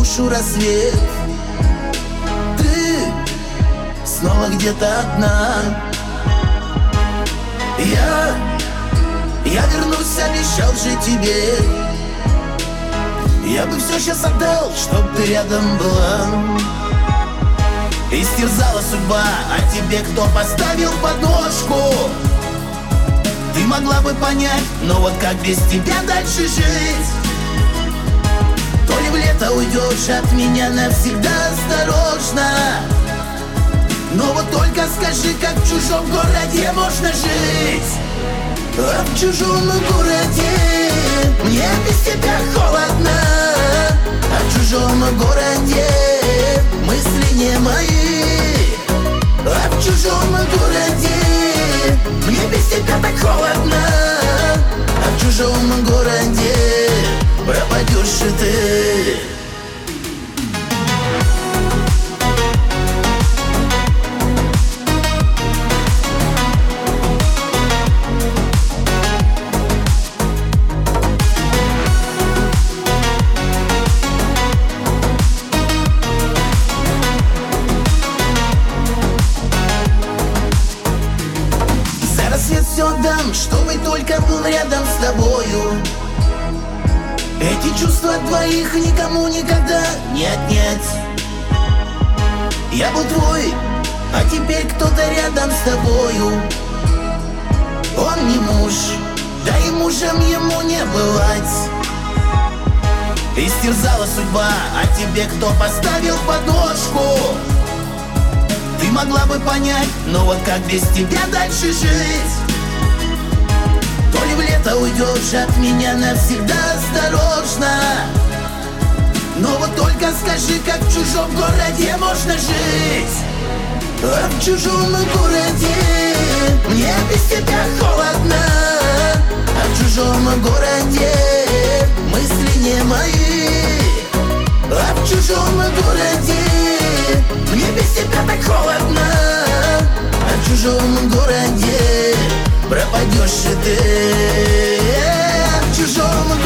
душу рассвет. Ты снова где-то одна. Я вернусь, обещал же тебе. Я бы все сейчас отдал, чтоб ты рядом была. Истерзала судьба, а тебе кто поставил подножку? Ты могла бы понять, но вот как без тебя дальше жить? То ли в лето уйдешь от меня навсегда, осторожно. Но вот только скажи, как в чужом городе можно жить? А в чужом городе мне без тебя холодно. А в чужом городе мысли не мои. А в чужом городе мне без тебя так холодно. А в чужом городе пропадешь и ты. Все дам, чтобы только был рядом с тобою. Эти чувства двоих никому никогда не отнять. Я был твой, а теперь кто-то рядом с тобою. Он не муж, да и мужем ему не бывать. Истерзала судьба, а тебе кто поставил подножку? Ты могла бы понять, но вот как без тебя дальше жить? То ли в лето уйдешь от меня навсегда, осторожно. Но вот только скажи, как в чужом городе можно жить? А в чужом городе мне без тебя холодно. А в чужом городе мысли не мои. А в чужом городе мне без тебя так холодно. А в чужом городе пропадешь и ты. В чужом